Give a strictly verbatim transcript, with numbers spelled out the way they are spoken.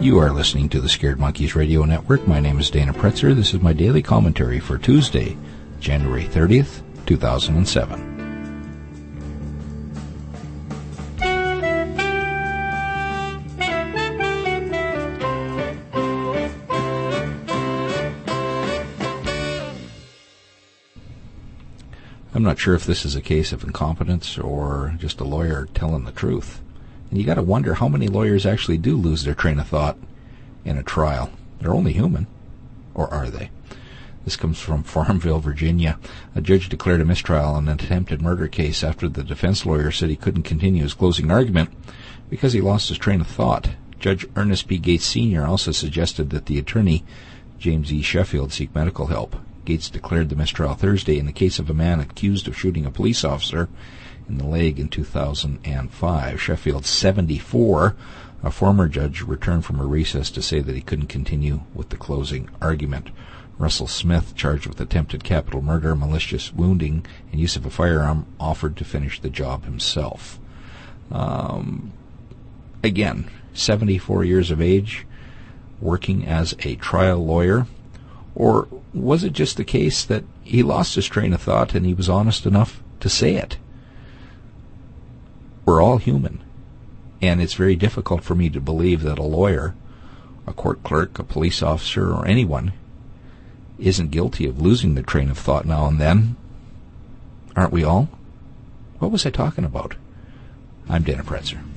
You are listening to the Scared Monkeys Radio Network. My name is Dana Pretzer. This is my daily commentary for Tuesday, January thirtieth, two thousand seven. I'm not sure if this is a case of incompetence or just a lawyer telling the truth. And you got to wonder how many lawyers actually do lose their train of thought in a trial. They're only human. Or are they? This comes from Farmville, Virginia. A judge declared a mistrial on an attempted murder case after the defense lawyer said he couldn't continue his closing argument because he lost his train of thought. Judge Ernest P. Gates Senior also suggested that the attorney, James E. Sheffield, seek medical help. Gates declared the mistrial Thursday in the case of a man accused of shooting a police officer in the leg in two thousand five. Sheffield, seventy-four, a former judge, returned from a recess to say that he couldn't continue with the closing argument. Russell Smith, charged with attempted capital murder, malicious wounding, and use of a firearm, offered to finish the job himself. Um, again, seventy-four years of age, working as a trial lawyer. Or was it just the case that he lost his train of thought and he was honest enough to say it? We're all human, and it's very difficult for me to believe that a lawyer, a court clerk, a police officer, or anyone isn't guilty of losing their train of thought now and then. Aren't we all? What was I talking about? I'm Dana Pretzer.